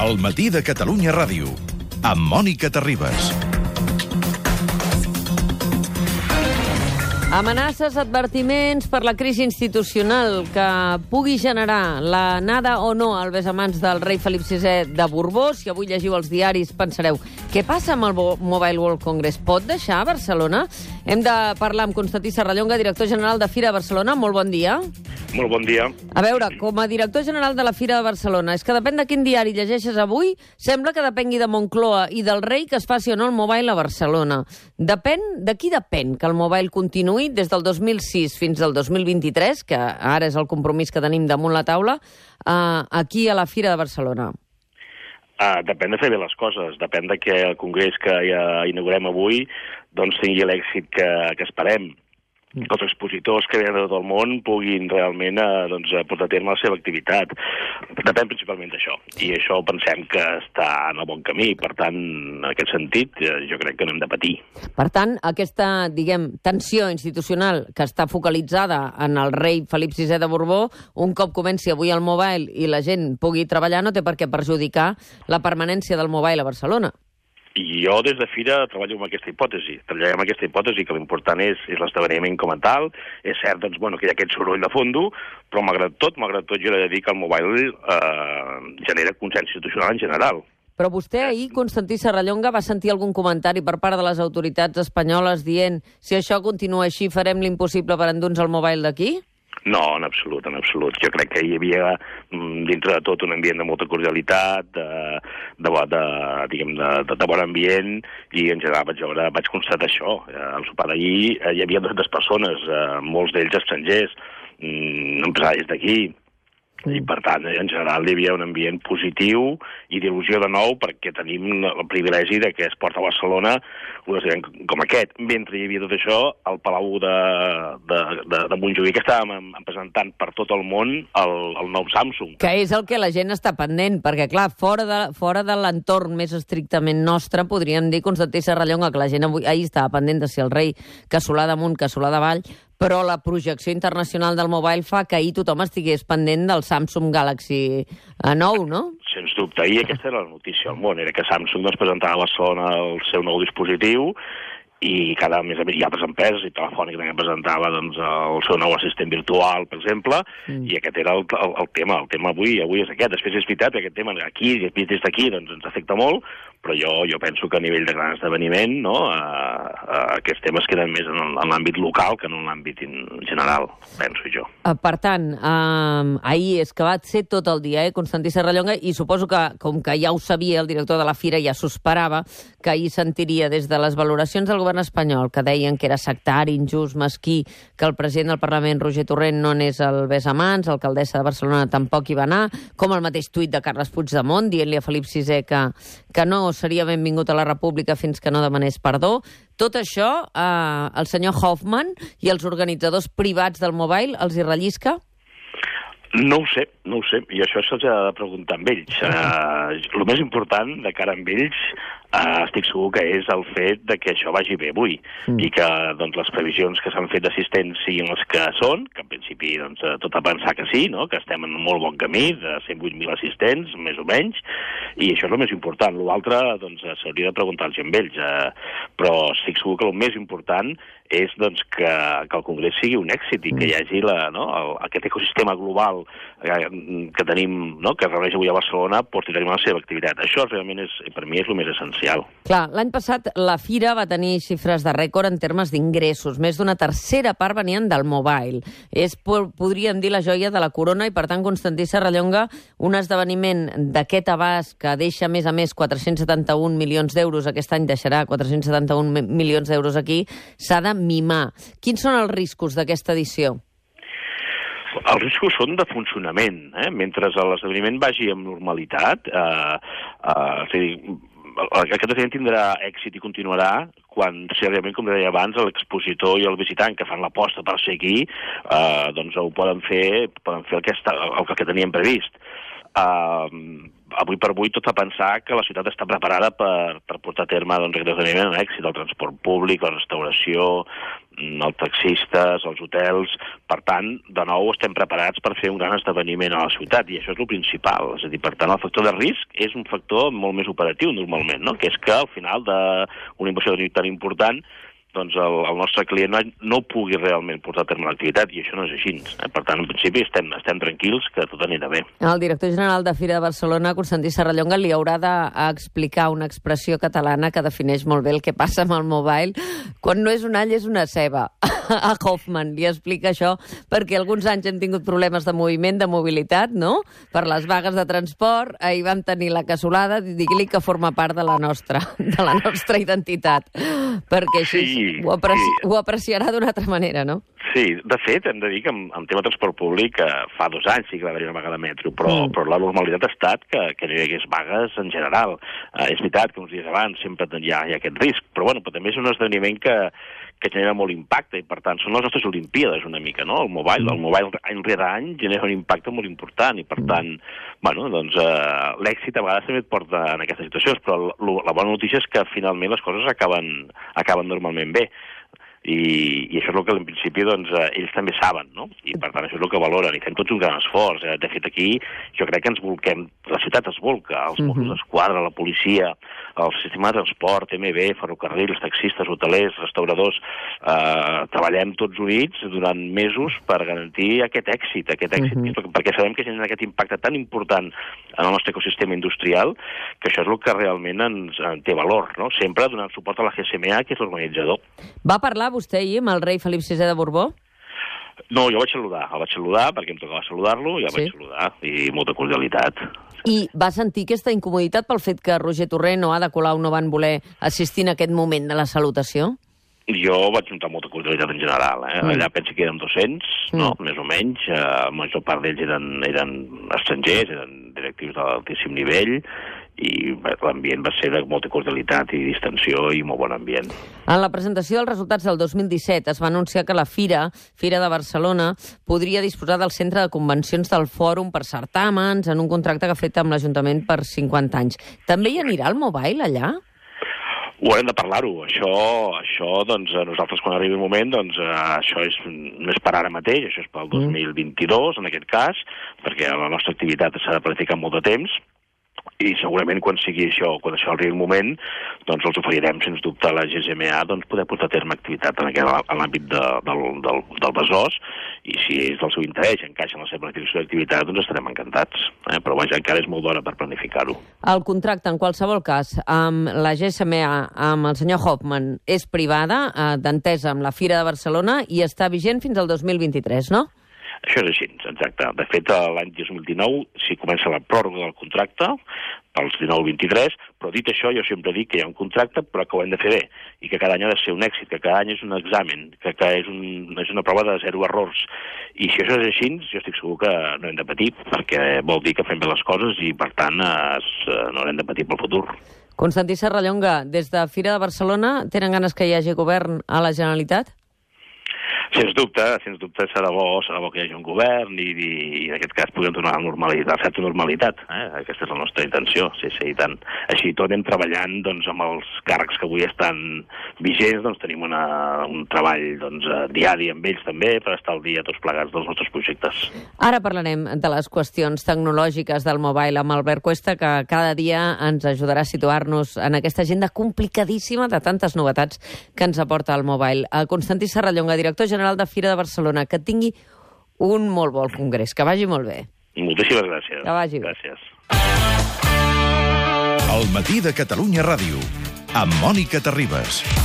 El matí de Catalunya Ràdio, amb Mònica Terribas. Amenaces, advertiments per la crisi institucional que pugui generar l'anada o no al besamans del rei Felip VI de Borbó. Si avui llegiu els diaris pensareu, què passa amb el Mobile World Congress? Pot deixar Barcelona? Hem de parlar amb Constantí Serrallonga, director general de Fira de Barcelona. Molt bon dia. Molt bon dia. A veure, com a director general de la Fira de Barcelona, és que depèn de quin diari llegeixes avui, sembla que depengui de Moncloa i del rei que es faci o no el Mobile a Barcelona. De qui depèn que el Mobile continuï des del 2006 fins al 2023, que ara és el compromís que tenim damunt la taula, aquí a la Fira de Barcelona? Depèn de fer bé les coses, depèn de que el congrés que ja inaugurem avui doncs tingui l'èxit que esperem. Que els expositors que venen de tot el món puguin realment portar a terme la seva activitat. Depèn principalment d'això. I això pensem que està en el bon camí. Per tant, en aquest sentit, jo crec que no hem de patir. Per tant, aquesta, tensió institucional que està focalitzada en el rei Felip VI de Borbó, un cop comenci avui el Mobile i la gent pugui treballar, no té per què perjudicar la permanència del Mobile a Barcelona. I jo des de Fira treballo amb aquesta hipòtesi. Treballem amb aquesta hipòtesi que l'important és l'esdeveniment com a tal. És cert, que hi ha aquest soroll de fondo, però malgrat tot jo he de dir que el Mobile genera consens institucional en general. Però vostè ahir, Constantí Serrallonga, va sentir algun comentari per part de les autoritats espanyoles dient si això continua així farem l'impossible per endur-nos el Mobile d'aquí? No, en absolut, en absolut. Jo crec que hi havia, dintre de tot, un ambient de molta cordialitat, de bon ambient, i en general vaig constatar això. Al sopar d'ahir hi havia 200 persones, molts d'ells estrangers, empresaris d'aquí, i per tant, en general, hi havia un ambient positiu i d'il·lusió de nou perquè tenim el privilegi de que es porta a Barcelona un esdeveniment com aquest. Mentre hi havia tot això, al Palau de Montjuïc estàvem presentant per tot el món el nou Samsung. Que és el que la gent està pendent, perquè, clar, fora de l'entorn més estrictament nostre, podríem dir, Constantí Serrallonga, que la gent ahir estava pendent de si el rei cassolà damunt, cassolà davall, però la projecció internacional del Mobile fa que ahir tothom estigués pendent del Samsung Galaxy 9, no? Sens dubte, ahir aquesta era la notícia al món, era que Samsung presentava a Barcelona el seu nou dispositiu i cada mes hi ha altres empreses, i Telefònica també presentava el seu nou assistent virtual, per exemple, i aquest era el tema. El tema avui és aquest. Després és veritat que aquest tema aquí, des d'aquí, ens afecta molt, però jo penso que a nivell de gran esdeveniment, no, aquests temes queden més en l'àmbit local que en l'àmbit general, penso jo. Per tant, ahir és que va ser tot el dia, Constantí Serrallonga, i suposo que, com que ja ho sabia el director de la Fira, ja s'ho esperava, que ahir sentiria des de les valoracions del govern espanyol, que deien que era sectari, injust, mesquí, que el president del Parlament, Roger Torrent, no anés al besamans, l'alcaldessa de Barcelona tampoc hi va anar, com el mateix tuit de Carles Puigdemont, dient-li a Felip VI que no seria benvingut a la República fins que no demanés perdó. Tot això, el senyor Hoffman i els organitzadors privats del Mobile els hi rellisca? No ho sé, i això se'ls ha de preguntar amb ells. El més important de cara amb ells estic segur que és el fet de que això vagi bé avui i que les previsions que s'han fet d'assistents siguin les que són, que en principi tot a pensar que sí, no? Que estem en un molt bon camí de 108.000 assistents, més o menys, i això és el més important. L'altre s'hauria de preguntar-los amb ells, però estic segur que el més important és que el Congrés sigui un èxit i que hi hagi aquest ecosistema global que tenim, que es reuneix avui a Barcelona, porti a terme la seva activitat. Això realment per mi és el més essencial. Clar, l'any passat la Fira va tenir xifres de rècord en termes d'ingressos. Més d'una tercera part venien del Mobile. És, podríem dir, la joia de la corona i, per tant, Constantí Serrallonga, un esdeveniment d'aquest abast que deixa, a més, 471 milions d'euros, aquest any deixarà 471 milions d'euros aquí, s'ha de mimar. Quins són els riscos d'aquesta edició? Els riscos són de funcionament. Mentre l'esdeveniment vagi amb normalitat, aquest esdeveniment tindrà èxit i continuarà quan, realment, com deia abans, l'expositor i el visitant que fan l'aposta per ser aquí, ho poden fer el que teníem previst. avui per avui tot a pensar que la ciutat està preparada per portar a terme doncs, aquest esdeveniment amb èxit, el transport públic, la restauració, els taxistes, els hotels. Per tant, de nou estem preparats per fer un gran esdeveniment a la ciutat, i això és el principal. És a dir, per tant, el factor de risc és un factor molt més operatiu normalment, no? Que és que al final d'una inversió tan important doncs el nostre client no pugui realment portar a terme l'activitat, i això no és així. Per tant, en principi, estem tranquils que tot anirà bé. El director general de Fira de Barcelona, Constantí Serrallonga, li haurà d'explicar una expressió catalana que defineix molt bé el que passa amb el mobile. Quan no és un all, és una ceba. A Hoffman li explica això, perquè alguns anys hem tingut problemes de moviment, de mobilitat, no? Per les vagues de transport, ahir vam tenir la cassolada, digui-li que forma part de la nostra identitat, perquè així ho apreciarà d'una altra manera, no? Sí, de fet, hem de dir que en tema de transport públic fa 2 anys sí que va haver una vaga de metro, però la normalitat ha estat que no hi hagués vagues en general. És veritat que uns dies abans sempre hi ha aquest risc, però també és un esdeveniment que genera molt impacte, i per tant són les nostres Olimpíades una mica, no? El mobile any rere any genera un impacte molt important, i per tant, l'èxit a vegades també et porta en aquestes situacions, però la bona notícia és que finalment les coses acaben normalment bé. I això és el que en principi ells també saben, no? I per tant això és el que valoren, i fem tots un gran esforç. De fet, aquí jo crec que ens volquem, la ciutat es volca, els Mossos d'Esquadra, la policia, el sistema de transport, MB, ferrocarrils, taxistes, hotelers, restauradors, treballem tots units durant mesos per garantir aquest èxit, perquè sabem que genera aquest impacte tan important en el nostre ecosistema industrial, que això és el que realment ens té valor, no? Sempre donant suport a la GSMA, que és l'organitzador. Va parlar vostè ahir amb el rei Felip VI de Borbó? No, jo el vaig saludar perquè em tocava saludar-lo, i el vaig saludar, i molta cordialitat. I va sentir aquesta incomoditat pel fet que Roger Torrent o Ada Colau no van voler assistir en aquest moment de la salutació? Jo vaig notar molta cordialitat en general. Allà penso que érem 200, no? Més o menys. La major part d'ells eren estrangers, eren directius d'altíssim nivell, i l'ambient va ser de molta cordialitat i distensió i molt bon ambient. En la presentació dels resultats del 2017 es va anunciar que la Fira de Barcelona, podria disposar del centre de convencions del Fòrum per certàmens en un contracte que ha fet amb l'Ajuntament per 50 anys. També hi anirà el mobile allà? Ho haurem de parlar-ho. Això, nosaltres quan arribi el moment, això no és per ara mateix, això és pel 2022, en aquest cas, perquè la nostra activitat s'ha de planificar molt de temps, i segurament quan sigui això, quan això arribi el moment, els oferirem, sens dubte, a la GSMA poder portar a terme activitat en l'àmbit del Besòs, i si és del seu interès i encaixa en la seva planificació d'activitat, estarem encantats. Però encara és molt d'hora per planificar-ho. El contracte, en qualsevol cas, amb la GSMA, amb el senyor Hoffman, és privada, d'entesa amb la Fira de Barcelona, i està vigent fins al 2023, no? Això és així, exacte. De fet, l'any 2019 s'hi comença la pròrroga del contracte, pels 19-23, però dit això, jo sempre dic que hi ha un contracte, però que ho hem de fer bé, i que cada any ha de ser un èxit, que cada any és un examen, que és una prova de 0 errors. I si això és així, jo estic segur que no hem de patir, perquè vol dir que fem bé les coses i, per tant, no haurem de patir pel futur. Constantí Serrallonga, des de Fira de Barcelona, tenen ganes que hi hagi govern a la Generalitat? Sens dubte serà bo que hi hagi un govern i en aquest cas puguem donar certa normalitat. Aquesta és la nostra intenció, sí, i tant. Així tot anem treballant amb els càrrecs que avui estan vigents, tenim un treball diari amb ells també per estar al dia tots plegats dels nostres projectes. Ara parlarem de les qüestions tecnològiques del mobile amb Albert Cuesta, que cada dia ens ajudarà a situar-nos en aquesta agenda complicadíssima de tantes novetats que ens aporta el mobile. Constantí Serrallonga, director general de Fira de Barcelona, que tingui un molt bon congrés, que vagi molt bé. Moltíssimes gràcies. Que vagi bé. Gràcies. El matí de Catalunya Ràdio, amb Mònica Terribas.